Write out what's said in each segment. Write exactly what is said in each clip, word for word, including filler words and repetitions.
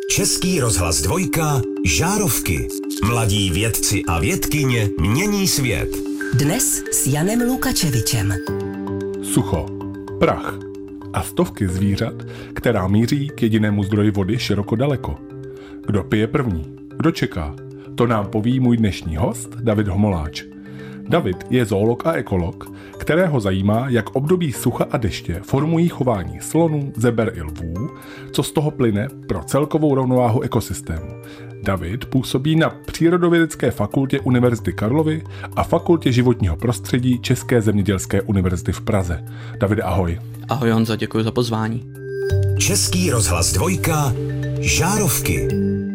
Český rozhlas dvojka, Žárovky. Mladí vědci a vědkyně mění svět. Dnes s Janem Lukačevičem. Sucho, prach a stovky zvířat, která míří k jedinému zdroji vody široko daleko. Kdo pije první? Kdo čeká? To nám poví můj dnešní host, David Homoláč. David je zoolog a ekolog, kterého zajímá, jak období sucha a deště formují chování slonů, zeber i lvů, co z toho plyne pro celkovou rovnováhu ekosystému. David působí na Přírodovědecké fakultě Univerzity Karlovy a Fakultě životního prostředí České zemědělské univerzity v Praze. Davide, ahoj. Ahoj Honzo, děkuji za pozvání. Český rozhlas dvojka, Žárovky.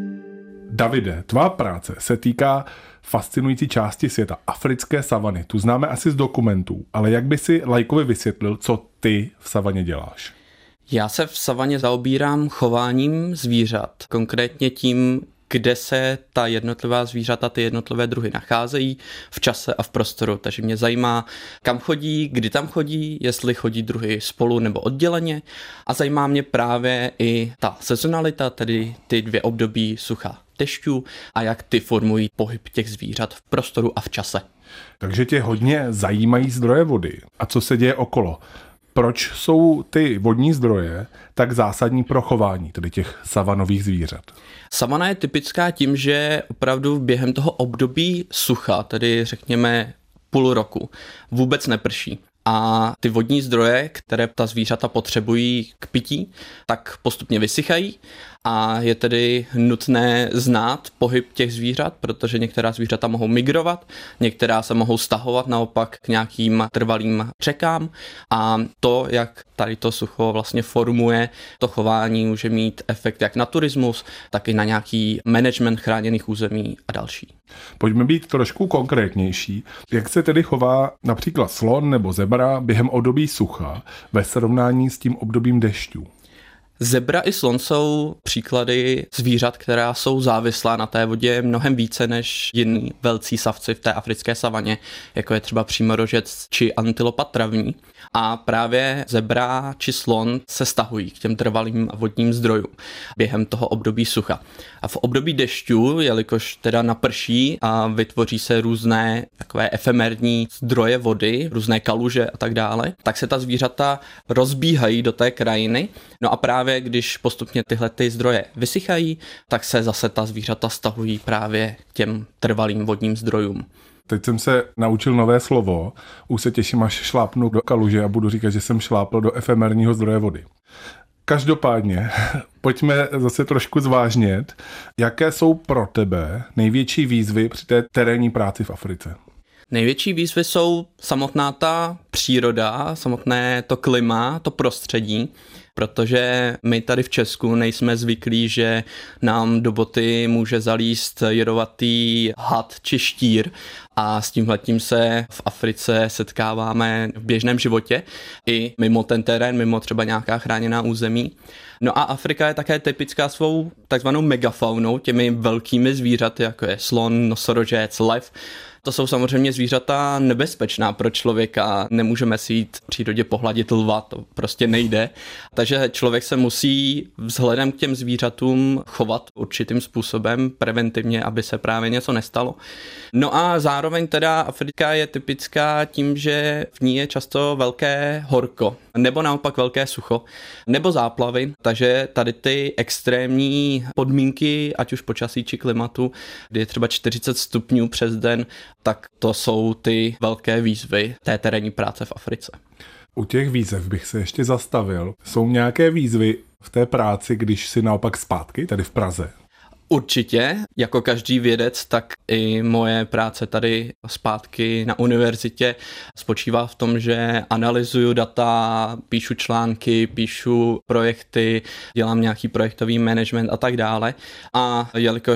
Davide, tvá práce se týká fascinující části světa, africké savany. Tu známe asi z dokumentů, ale jak by si laikovi vysvětlil, co ty v savaně děláš? Já se v savaně zaobírám chováním zvířat, konkrétně tím, kde se ta jednotlivá zvířata, ty jednotlivé druhy nacházejí v čase a v prostoru. Takže mě zajímá, kam chodí, kdy tam chodí, jestli chodí druhy spolu nebo odděleně. A zajímá mě právě i ta sezonalita, tedy ty dvě období sucha dešťů a jak ty formují pohyb těch zvířat v prostoru a v čase. Takže tě hodně zajímají zdroje vody. A co se děje okolo? Proč jsou ty vodní zdroje tak zásadní pro chování, tedy těch savanových zvířat? Savana je typická tím, že opravdu během toho období sucha, tedy řekněme půl roku, vůbec neprší. A ty vodní zdroje, které ta zvířata potřebují k pití, tak postupně vysychají a je tedy nutné znát pohyb těch zvířat, protože některá zvířata mohou migrovat, některá se mohou stahovat naopak k nějakým trvalým řekám a to, jak tady to sucho vlastně formuje to chování, může mít efekt jak na turismus, tak i na nějaký management chráněných území a další. Pojďme být trošku konkrétnější. Jak se tedy chová například slon nebo zebra během období sucha ve srovnání s tím obdobím dešťů? Zebra i slon jsou příklady zvířat, která jsou závislá na té vodě mnohem více než jiní velcí savci v té africké savaně, jako je třeba přímorožec či antilopa travní. A právě zebra či slon se stahují k těm trvalým vodním zdrojům během toho období sucha. A v období dešťů, jelikož teda naprší a vytvoří se různé takové efemérní zdroje vody, různé kaluže a tak dále, tak se ta zvířata rozbíhají do té krajiny. No a právě když postupně tyhle ty zdroje vysychají, tak se zase ta zvířata stahují právě k těm trvalým vodním zdrojům. Teď jsem se naučil nové slovo, už se těším, až šlápnu do kaluže a budu říkat, že jsem šlápl do efemérního zdroje vody. Každopádně, pojďme zase trošku zvážnět, jaké jsou pro tebe největší výzvy při té terénní práci v Africe? Největší výzvy jsou samotná ta příroda, samotné to klima, to prostředí, protože my tady v Česku nejsme zvyklí, že nám do boty může zalíst jedovatý had či štír a s tímhletím se v Africe setkáváme v běžném životě i mimo ten terén, mimo třeba nějaká chráněná území. No a Afrika je také typická svou takzvanou megafaunou, těmi velkými zvířaty, jako je slon, nosorožec, lev. To jsou samozřejmě zvířata nebezpečná pro člověka, nemůžeme si jít v přírodě pohladit lva, to prostě nejde. Takže člověk se musí vzhledem k těm zvířatům chovat určitým způsobem preventivně, aby se právě něco nestalo. No a zároveň teda Afrika je typická tím, že v ní je často velké horko, nebo naopak velké sucho, nebo záplavy, takže tady ty extrémní podmínky, ať už počasí či klimatu, kdy je třeba čtyřicet stupňů přes den, tak to jsou ty velké výzvy té terénní práce v Africe. U těch výzev bych se ještě zastavil. Jsou nějaké výzvy v té práci, když si naopak zpátky, tady v Praze? Určitě, jako každý vědec, tak i moje práce tady zpátky na univerzitě spočívá v tom, že analyzuju data, píšu články, píšu projekty, dělám nějaký projektový management a tak dále. A jelikož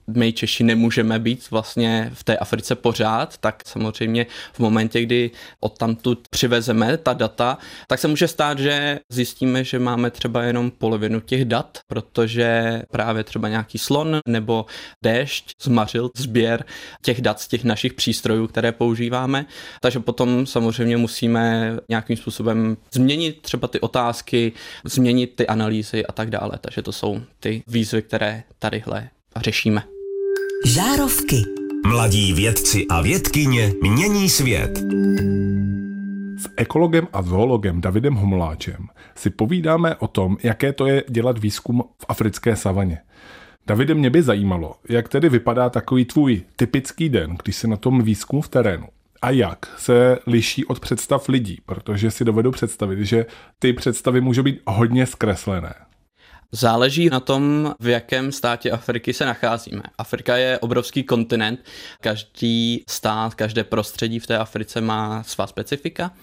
my Češi nemůžeme být vlastně v té Africe pořád, tak samozřejmě v momentě, kdy odtamtud přivezeme ta data, tak se může stát, že zjistíme, že máme třeba jenom polovinu těch dat, protože právě třeba nějaký slon nebo déšť zmařil sběr těch dat z těch našich přístrojů, které používáme. Takže potom samozřejmě musíme nějakým způsobem změnit třeba ty otázky, změnit ty analýzy a tak dále. Takže to jsou ty výzvy, které tadyhle řešíme. Žárovky. Mladí vědci a vědkyně mění svět. S ekologem a zoologem Davidem Homoláčem si povídáme o tom, jaké to je dělat výzkum v africké savaně. Davide, mě by zajímalo, jak tedy vypadá takový tvůj typický den, když jsi na tom výzkumu v terénu. A jak se liší od představ lidí, protože si dovedu představit, že ty představy můžou být hodně zkreslené. Záleží na tom, v jakém státě Afriky se nacházíme. Afrika je obrovský kontinent, každý stát, každé prostředí v té Africe má svá specifika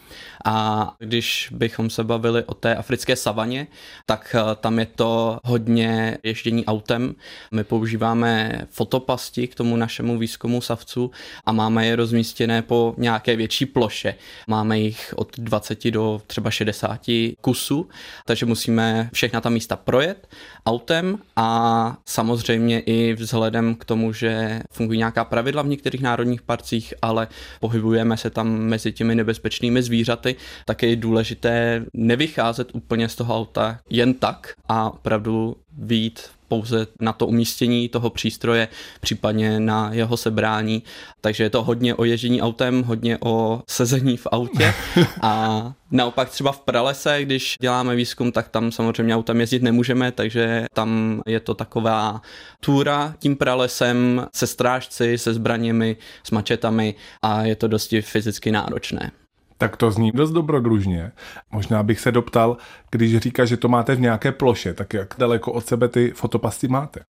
a když bychom se bavili o té africké savaně, tak tam je to hodně ježdění autem. My používáme fotopasti k tomu našemu výzkumu savců a máme je rozmístěné po nějaké větší ploše. Máme jich od dvacet do třeba šedesát kusů, takže musíme všechna ta místa projet autem a samozřejmě i vzhledem k tomu, že fungují nějaká pravidla v některých národních parcích, ale pohybujeme se tam mezi těmi nebezpečnými zvířaty, tak je důležité nevycházet úplně z toho auta jen tak a opravdu vyjít pouze na to umístění toho přístroje, případně na jeho sebrání. Takže je to hodně o ježdění autem, hodně o sezení v autě a naopak třeba v pralese, když děláme výzkum, tak tam samozřejmě autem jezdit nemůžeme, takže tam je to taková túra tím pralesem se strážci, se zbraněmi, s mačetami a je to dosti fyzicky náročné. Tak to zní dost dobrodružně. Možná bych se doptal, když říká, že to máte v nějaké ploše, tak jak daleko od sebe ty fotopasty máte?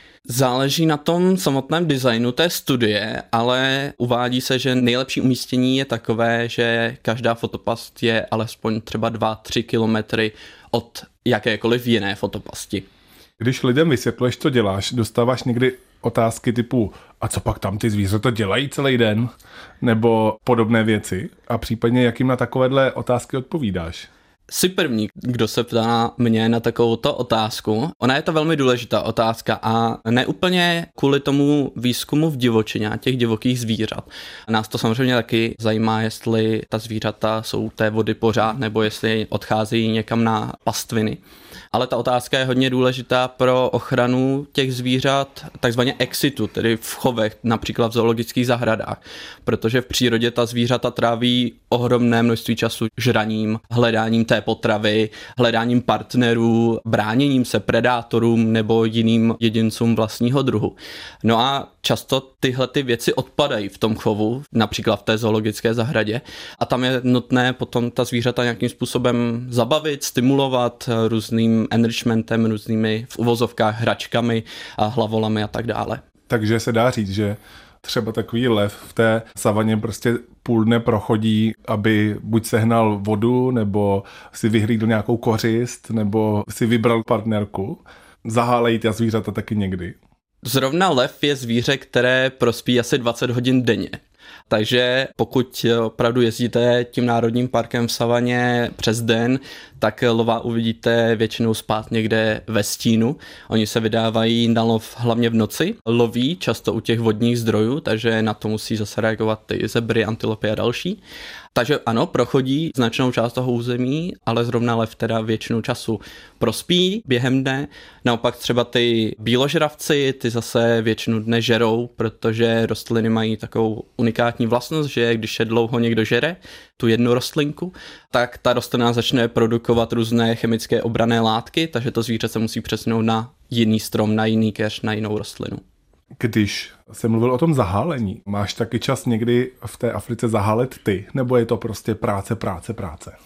Záleží na tom samotném designu té studie, ale uvádí se, že nejlepší umístění je takové, že každá fotopast je alespoň třeba dva tři kilometry od jakékoliv jiné fotopasti. Když lidem vysvětluješ, co děláš, dostáváš někdy otázky typu a co pak tam ty zvířata dělají celý den? Nebo podobné věci? A případně jak jim na takovéhle otázky odpovídáš? Jsi první, kdo se ptá mě na takovouto otázku. Ona je to velmi důležitá otázka a ne úplně kvůli tomu výzkumu v divočině a těch divokých zvířat. Nás to samozřejmě taky zajímá, jestli ta zvířata jsou té vody pořád nebo jestli odcházejí někam na pastviny. Ale ta otázka je hodně důležitá pro ochranu těch zvířat, takzvaně exitu, tedy v chovech, například v zoologických zahradách, protože v přírodě ta zvířata tráví ohromné množství času žraním, hledáním té potravy, hledáním partnerů, bráněním se predátorům nebo jiným jedincům vlastního druhu. No a často tyhle ty věci odpadají v tom chovu, například v té zoologické zahradě a tam je nutné potom ta zvířata nějakým způsobem zabavit, stimulovat různým enrichmentem, různými v uvozovkách hračkami a hlavolami a tak dále. Takže se dá říct, že třeba takový lev v té savaně prostě půl dne prochodí, aby buď sehnal vodu, nebo si vyhlídl nějakou kořist, nebo si vybral partnerku. Zahálejí ty zvířata taky někdy. Zrovna lev je zvíře, které prospí asi dvacet hodin denně. Takže pokud opravdu jezdíte tím národním parkem v savaně přes den, tak lva uvidíte většinou spát někde ve stínu. Oni se vydávají na lov hlavně v noci, loví často u těch vodních zdrojů, takže na to musí zase reagovat ty zebry, antilopy a další. Takže ano, prochodí značnou část toho území, ale zrovna lev teda většinu času prospí během dne. Naopak třeba ty bíložravci, ty zase většinu dne žerou, protože rostliny mají takovou unikátní vlastnost, že když je dlouho někdo žere, tu jednu rostlinku, tak ta rostlina začne produkovat různé chemické obranné látky, takže to zvíře se musí přesunout na jiný strom, na jiný keř, na jinou rostlinu. Když jsem mluvil o tom zahálení, máš taky čas někdy v té Africe zahálet ty, nebo je to prostě práce, práce, práce?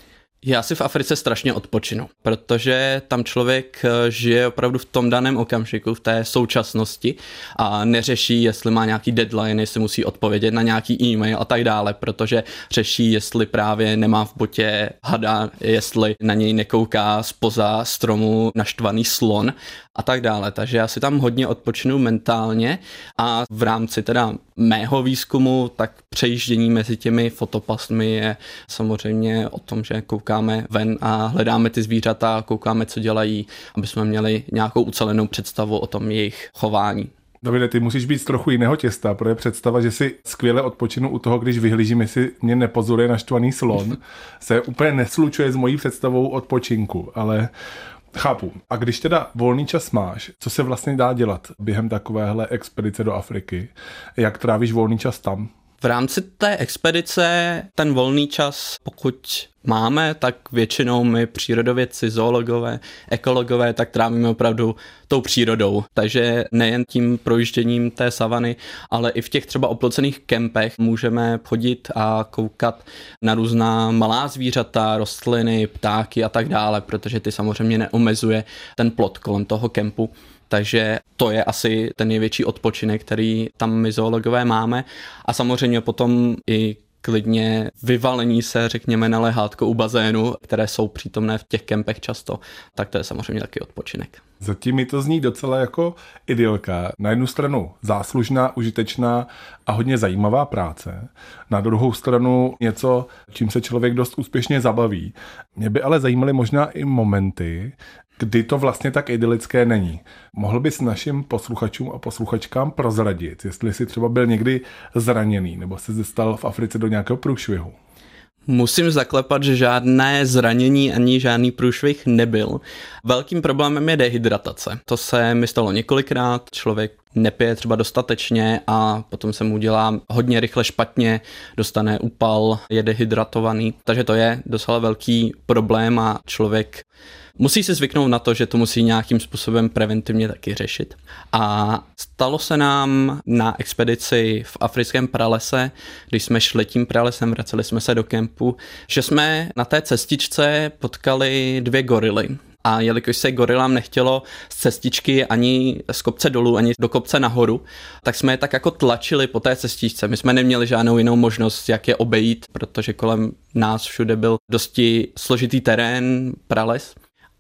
Já si v Africe strašně odpočinu, protože tam člověk žije opravdu v tom daném okamžiku, v té současnosti a neřeší, jestli má nějaký deadline, jestli musí odpovědět na nějaký e-mail a tak dále, protože řeší, jestli právě nemá v botě hada, jestli na něj nekouká zpoza stromu naštvaný slon a tak dále. Takže já si tam hodně odpočinu mentálně a v rámci teda mého výzkumu, tak přejíždění mezi těmi fotopasmy je samozřejmě o tom, že koukáme ven a hledáme ty zvířata, koukáme, co dělají, aby jsme měli nějakou ucelenou představu o tom jejich chování. Davide, ty musíš být z trochu jiného těsta, protože představa, že si skvěle odpočinu u toho, když vyhlížím, jestli mě nepozoruje naštvaný slon, se úplně neslučuje s mojí představou odpočinku, ale chápu. A když teda volný čas máš, co se vlastně dá dělat během takovéhle expedice do Afriky? Jak trávíš volný čas tam? V rámci té expedice ten volný čas, pokud máme, tak většinou my přírodovědci, zoologové, ekologové, tak trávíme opravdu tou přírodou. Takže nejen tím projížděním té savany, ale i v těch třeba oplocených kempech můžeme chodit a koukat na různá malá zvířata, rostliny, ptáky a tak dále, protože ty samozřejmě neomezuje ten plot kolem toho kempu. Takže to je asi ten největší odpočinek, který tam my zoologové máme. A samozřejmě potom i klidně vyvalení se, řekněme, na lehátko u bazénu, které jsou přítomné v těch kempech často, tak to je samozřejmě taky odpočinek. Zatím mi to zní docela jako idylka. Na jednu stranu záslužná, užitečná a hodně zajímavá práce. Na druhou stranu něco, čím se člověk dost úspěšně zabaví. Mě by ale zajímaly možná i momenty, kdy to vlastně tak idylické není. Mohl bys našim posluchačům a posluchačkám prozradit, jestli jsi třeba byl někdy zraněný nebo se dostal v Africe do nějakého průšvihu? Musím zaklepat, že žádné zranění ani žádný průšvih nebyl. Velkým problémem je dehydratace. To se mi stalo několikrát, člověk nepije třeba dostatečně a potom se mu dělá hodně rychle špatně, dostane úpal, je dehydratovaný. Takže to je docela velký problém a člověk musí si zvyknout na to, že to musí nějakým způsobem preventivně taky řešit. A stalo se nám na expedici v africkém pralese, když jsme šli tím pralesem, vraceli jsme se do kempu, že jsme na té cestičce potkali dvě gorily. A jelikož se gorilám nechtělo z cestičky ani z kopce dolů, ani do kopce nahoru, tak jsme je tak jako tlačili po té cestičce. My jsme neměli žádnou jinou možnost, jak je obejít, protože kolem nás všude byl dosti složitý terén, prales.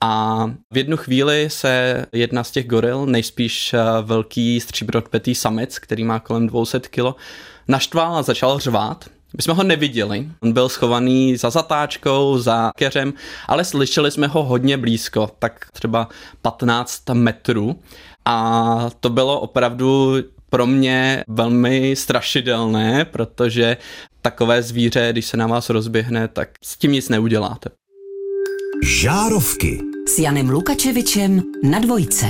A v jednu chvíli se jedna z těch goril, nejspíš velký stříbrotpetý samec, který má kolem dvě stě kilo, naštval a začal řvát. My jsme ho neviděli, on byl schovaný za zatáčkou, za keřem, ale slyšeli jsme ho hodně blízko, tak třeba patnáct metrů a to bylo opravdu pro mě velmi strašidelné, protože takové zvíře, když se na vás rozběhne, tak s tím nic neuděláte. Žárovky s Janem Lukačevičem na Dvojce.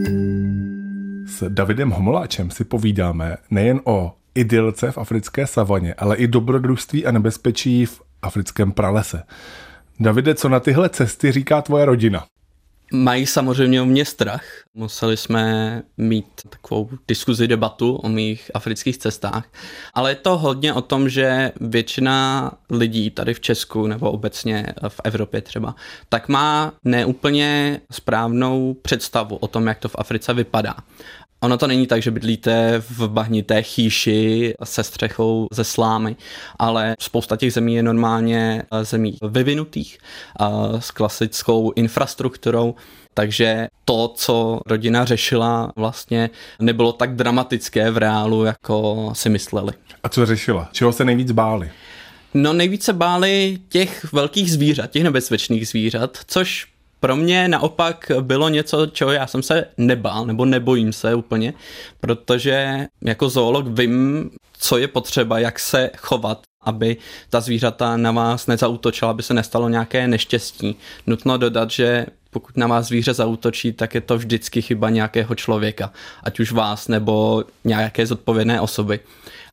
S Davidem Homoláčem si povídáme nejen o idylce v africké savaně, ale i dobrodružství a nebezpečí v africkém pralese. Davide, co na tyhle cesty říká tvoje rodina? Mají samozřejmě o mě strach. Museli jsme mít takovou diskuzi, debatu o mých afrických cestách. Ale je to hodně o tom, že většina lidí tady v Česku nebo obecně v Evropě třeba, tak má neúplně správnou představu o tom, jak to v Africe vypadá. Ono to není tak, že bydlíte v bahnité chýši se střechou ze slámy, ale spousta těch zemí je normálně zemí vyvinutých s klasickou infrastrukturou, takže to, co rodina řešila, vlastně nebylo tak dramatické v reálu, jako si mysleli. A co řešila? Čeho se nejvíc báli? No nejvíce báli těch velkých zvířat, těch nebezpečných zvířat, což pro mě naopak bylo něco, čeho já jsem se nebál, nebo nebojím se úplně, protože jako zoolog vím, co je potřeba, jak se chovat, aby ta zvířata na vás nezaútočila, aby se nestalo nějaké neštěstí. Nutno dodat, že pokud na vás zvíře zaútočí, tak je to vždycky chyba nějakého člověka, ať už vás nebo nějaké zodpovědné osoby.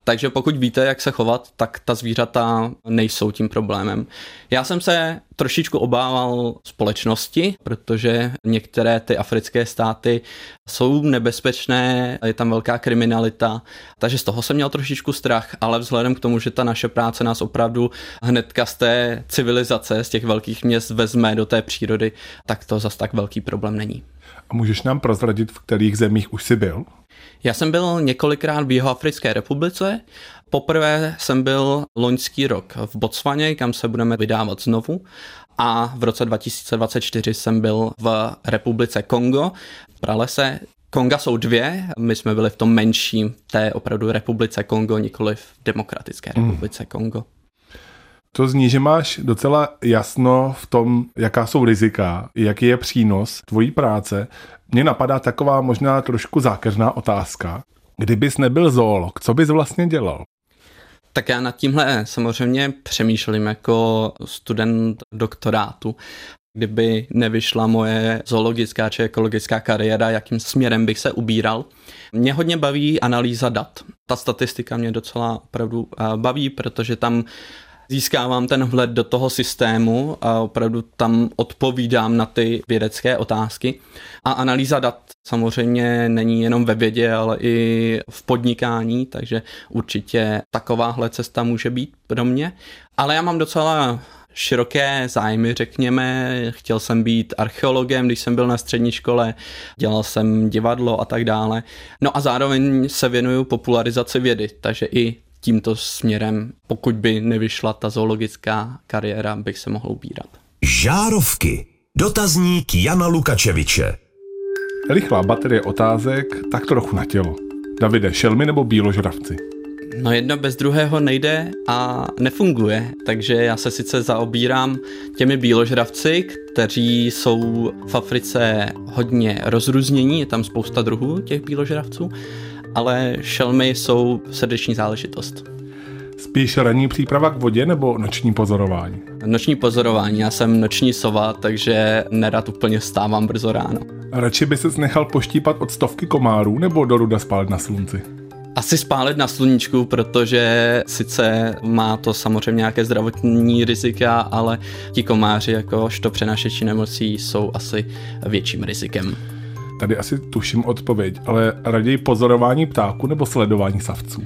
Takže pokud víte, jak se chovat, tak ta zvířata nejsou tím problémem. Já jsem se trošičku obával společnosti, protože některé ty africké státy jsou nebezpečné, je tam velká kriminalita, takže z toho jsem měl trošičku strach, ale vzhledem k tomu, že ta naše práce nás opravdu hnedka z té civilizace, z těch velkých měst vezme do té přírody, tak to zas tak velký problém není. A můžeš nám prozradit, v kterých zemích už jsi byl? Já jsem byl několikrát v Jihoafrické republice. Poprvé jsem byl loňský rok v Botswaně, kam se budeme vydávat znovu. A v roce dva tisíce dvacet čtyři jsem byl v republice Kongo, v pralese. Konga jsou dvě, my jsme byli v tom menším, té opravdu republice Kongo, nikoli v demokratické republice Kongo. To zní, že máš docela jasno v tom, jaká jsou rizika, jaký je přínos tvojí práce. Mně napadá taková možná trošku zákeřná otázka. Kdybys nebyl zoolog, co bys vlastně dělal? Tak já nad tímhle samozřejmě přemýšlím jako student doktorátu. Kdyby nevyšla moje zoologická či ekologická kariéra, jakým směrem bych se ubíral. Mě hodně baví analýza dat. Ta statistika mě docela opravdu baví, protože tam získávám ten vhled do toho systému a opravdu tam odpovídám na ty vědecké otázky. A analýza dat samozřejmě není jenom ve vědě, ale i v podnikání, takže určitě takováhle cesta může být pro mě. Ale já mám docela široké zájmy, řekněme. Chtěl jsem být archeologem, když jsem byl na střední škole, dělal jsem divadlo a tak dále. No a zároveň se věnuju popularizaci vědy, takže i tímto směrem, pokud by nevyšla ta zoologická kariéra, bych se mohl ubírat. Žárovky. Dotazník Jana Lukačeviče. Rychlá baterie otázek, tak trochu na tělo. Davide, šelmy nebo bíložravci? No jedno bez druhého nejde a nefunguje, takže já se sice zaobírám těmi bíložravci, kteří jsou v Africe hodně rozrůznění, je tam spousta druhů těch bíložravců, ale šelmy jsou srdeční záležitost. Spíš ranní příprava k vodě nebo noční pozorování? Noční pozorování, já jsem noční sova, takže nerad úplně stávám brzo ráno. A radši by ses nechal poštípat od stovky komárů nebo do ruda spálit na slunci? Asi spálit na sluníčku, protože sice má to samozřejmě nějaké zdravotní rizika, ale ti komáři jakožto přenášeči nemocí jsou asi větším rizikem. Tady asi tuším odpověď, ale raději pozorování ptáků nebo sledování savců?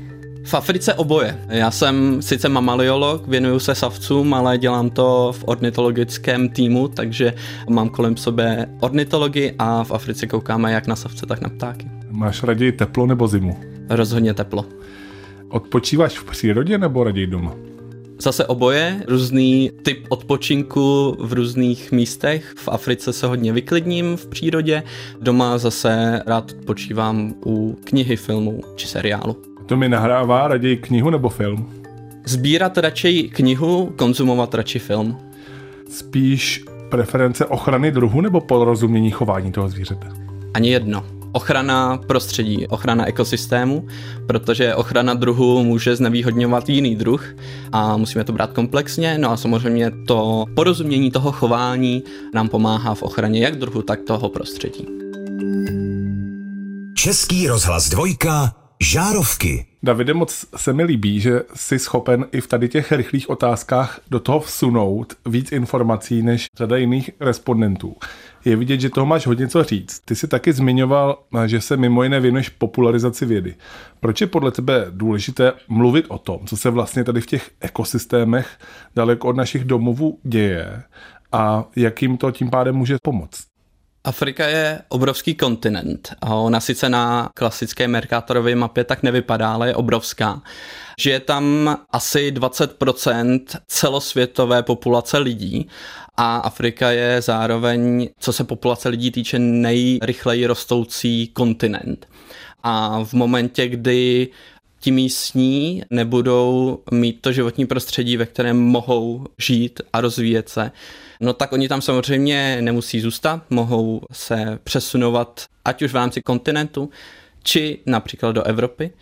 V Africe oboje. Já jsem sice mamaliolog, věnuju se savcům, ale dělám to v ornitologickém týmu, takže mám kolem sebe ornitology a v Africe koukáme jak na savce, tak na ptáky. Máš raději teplo nebo zimu? Rozhodně teplo. Odpočíváš v přírodě nebo raději doma? Zase oboje, různý typ odpočinku v různých místech. V Africe se hodně vyklidním v přírodě, doma zase rád odpočívám u knihy, filmu či seriálu. To mi nahrává raději knihu nebo film? Sbírat radši knihu, konzumovat radši film. Spíš preference ochrany druhu nebo porozumění chování toho zvířete? Ani jedno. Ochrana prostředí, ochrana ekosystému, protože ochrana druhu může znevýhodňovat jiný druh a musíme to brát komplexně. No a samozřejmě to porozumění toho chování nám pomáhá v ochraně jak druhu, tak toho prostředí. Český rozhlas dvojka. Žárovky. Davide, moc se mi líbí, že jsi schopen i v tady těch rychlých otázkách do toho vsunout víc informací než řada jiných respondentů. Je vidět, že toho máš hodně co říct. Ty jsi taky zmiňoval, že se mimo jiné věnuješ popularizaci vědy. Proč je podle tebe důležité mluvit o tom, co se vlastně tady v těch ekosystémech daleko od našich domovů děje a jak jim to tím pádem může pomoct? Afrika je obrovský kontinent a ona sice na klasické Mercatorové mapě tak nevypadá, ale je obrovská. Žije tam asi dvacet procent celosvětové populace lidí a Afrika je zároveň, co se populace lidí týče, nejrychleji rostoucí kontinent. A v momentě, kdy ti místní nebudou mít to životní prostředí, ve kterém mohou žít a rozvíjet se, no tak oni tam samozřejmě nemusí zůstat, mohou se přesunovat ať už v rámci kontinentu, či například do Evropy.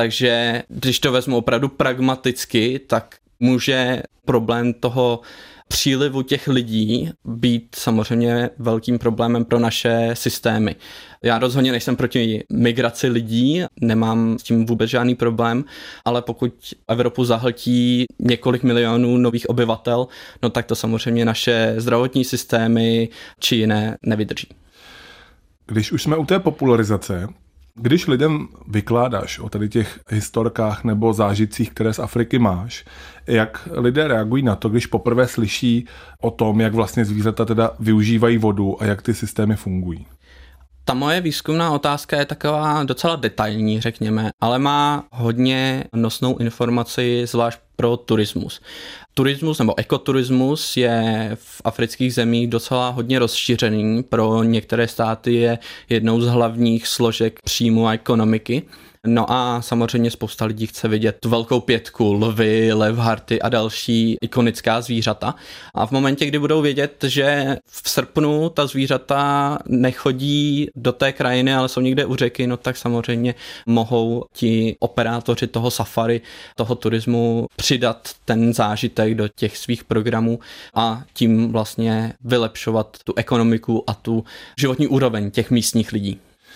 Takže když to vezmu opravdu pragmaticky, tak může problém toho přílivu těch lidí být samozřejmě velkým problémem pro naše systémy. Já rozhodně nejsem proti migraci lidí, nemám s tím vůbec žádný problém, ale pokud Evropu zahltí několik milionů nových obyvatel, no tak to samozřejmě naše zdravotní systémy či jiné nevydrží. Když už jsme u té popularizace, když lidem vykládáš o tady těch historkách nebo zážitcích, které z Afriky máš, jak lidé reagují na to, když poprvé slyší o tom, jak vlastně zvířata teda využívají vodu a jak ty systémy fungují? Ta moje výzkumná otázka je taková docela detailní, řekněme, ale má hodně nosnou informaci, zvlášť pro turismus. Turismus nebo ekoturismus je v afrických zemích docela hodně rozšířený. Pro některé státy je jednou z hlavních složek příjmu a ekonomiky. No a samozřejmě spousta lidí chce vidět tu velkou pětku, lvy, levharty a další ikonická zvířata. A v momentě, kdy budou vědět, že v srpnu ta zvířata nechodí do té krajiny, ale jsou někde u řeky, no tak samozřejmě mohou ti operátoři toho safari, toho turismu přidat ten zážitek do těch svých programů a tím vlastně vylepšovat tu ekonomiku a tu životní úroveň těch místních lidí.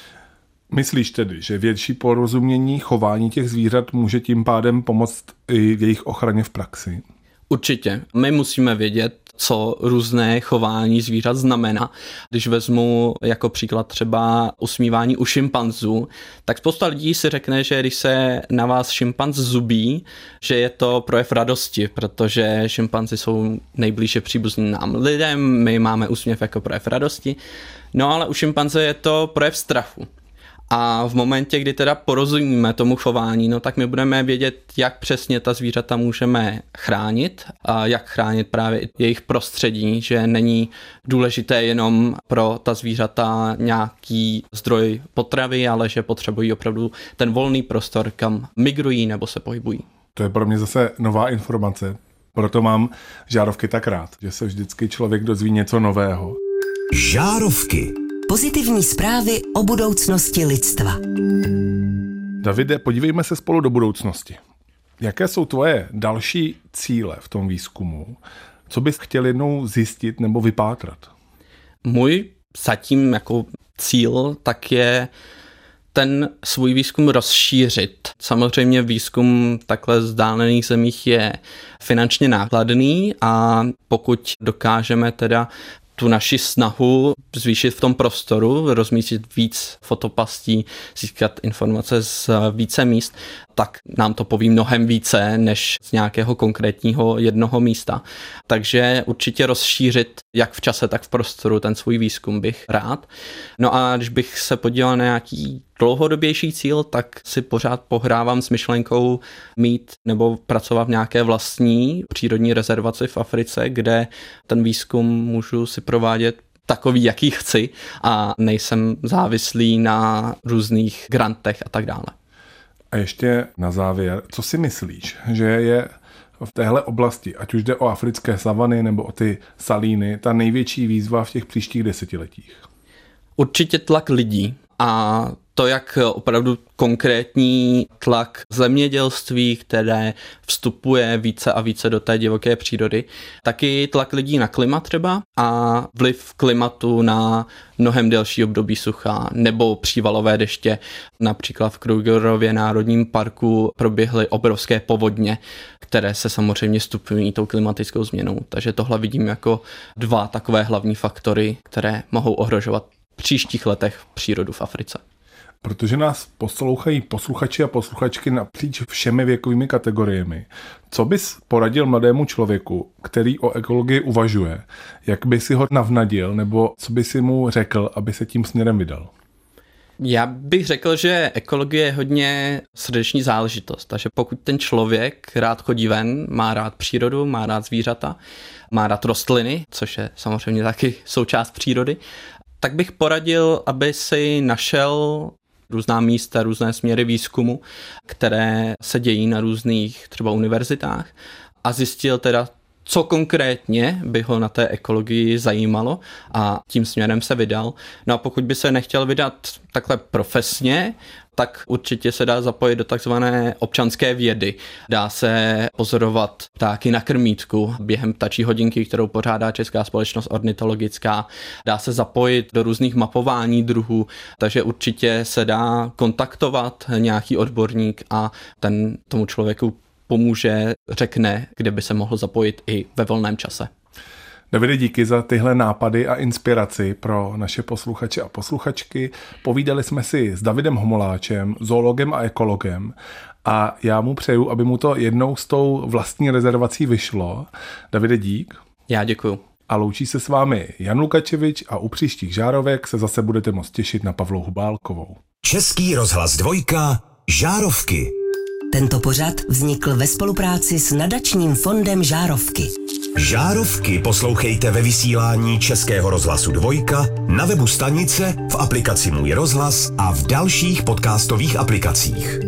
Myslíš tedy, že větší porozumění chování těch zvířat může tím pádem pomoct i v jejich ochraně v praxi? Určitě. My musíme vědět, co různé chování zvířat znamená. Když vezmu jako příklad třeba usmívání u šimpanzů, tak spousta lidí si řekne, že když se na vás šimpanz zubí, že je to projev radosti, protože šimpanzi jsou nejblíže příbuzní nám lidem, my máme úsměv jako projev radosti, no ale u šimpanze je to projev strachu. A v momentě, kdy teda porozumíme tomu chování, no tak my budeme vědět, jak přesně ta zvířata můžeme chránit a jak chránit právě jejich prostředí, že není důležité jenom pro ta zvířata nějaký zdroj potravy, ale že potřebují opravdu ten volný prostor, kam migrují nebo se pohybují. To je pro mě zase nová informace, proto mám žárovky tak rád, že se vždycky člověk dozví něco nového. Žárovky. Pozitivní zprávy o budoucnosti lidstva. Davide, podívejme se spolu do budoucnosti. Jaké jsou tvoje další cíle v tom výzkumu? Co bys chtěl jednou zjistit nebo vypátrat? Můj zatím jako cíl tak je ten svůj výzkum rozšířit. Samozřejmě výzkum takhle vzdálených zemích je finančně nákladný a pokud dokážeme teda tu naši snahu zvýšit v tom prostoru, rozmístit víc fotopastí, získat informace z více míst, tak nám to poví mnohem více než z nějakého konkrétního jednoho místa. Takže určitě rozšířit jak v čase, tak v prostoru ten svůj výzkum bych rád. No a když bych se podíval na nějaký dlouhodobější cíl, tak si pořád pohrávám s myšlenkou mít nebo pracovat v nějaké vlastní přírodní rezervaci v Africe, kde ten výzkum můžu si provádět takový, jaký chci a nejsem závislý na různých grantech a tak dále. A ještě na závěr, co si myslíš, že je v téhle oblasti, ať už jde o africké savany nebo o ty salíny, ta největší výzva v těch příštích desetiletích? Určitě tlak lidí a to, jak opravdu konkrétní tlak zemědělství, které vstupuje více a více do té divoké přírody, taky tlak lidí na klima třeba a vliv klimatu na mnohem delší období sucha nebo přívalové deště. Například v Krugerově národním parku proběhly obrovské povodně, které se samozřejmě stupňují tou klimatickou změnou. Takže tohle vidím jako dva takové hlavní faktory, které mohou ohrožovat v příštích letech přírodu v Africe. Protože nás poslouchají posluchači a posluchačky napříč všemi věkovými kategoriemi. Co bys poradil mladému člověku, který o ekologii uvažuje? Jak by si ho navnadil, nebo co by si mu řekl, aby se tím směrem vydal? Já bych řekl, že ekologie je hodně srdeční záležitost, takže pokud ten člověk rád chodí ven, má rád přírodu, má rád zvířata, má rád rostliny, což je samozřejmě taky součást přírody, tak bych poradil, aby si našel různá místa, různé směry výzkumu, které se dějí na různých třeba univerzitách a zjistil teda, co konkrétně by ho na té ekologii zajímalo a tím směrem se vydal. No a pokud by se nechtěl vydat takhle profesně, tak určitě se dá zapojit do takzvané občanské vědy. Dá se pozorovat ptáky na krmítku během ptačí hodinky, kterou pořádá Česká společnost ornitologická. Dá se zapojit do různých mapování druhů, takže určitě se dá kontaktovat nějaký odborník a ten tomu člověku pomůže, řekne, kde by se mohl zapojit i ve volném čase. Davide, díky za tyhle nápady a inspiraci pro naše posluchače a posluchačky. Povídali jsme si s Davidem Homoláčem, zoologem a ekologem, a já mu přeju, aby mu to jednou s tou vlastní rezervací vyšlo. Davide, dík. Já děkuju. A loučí se s vámi Jan Lukačevič a u příštích žárovek se zase budete moct těšit na Pavlu Hubálkovou. Český rozhlas dvojka, Žárovky. Tento pořad vznikl ve spolupráci s nadačním fondem Žárovky. Žárovky poslouchejte ve vysílání Českého rozhlasu dvojka, na webu stanice, v aplikaci Můj rozhlas a v dalších podcastových aplikacích.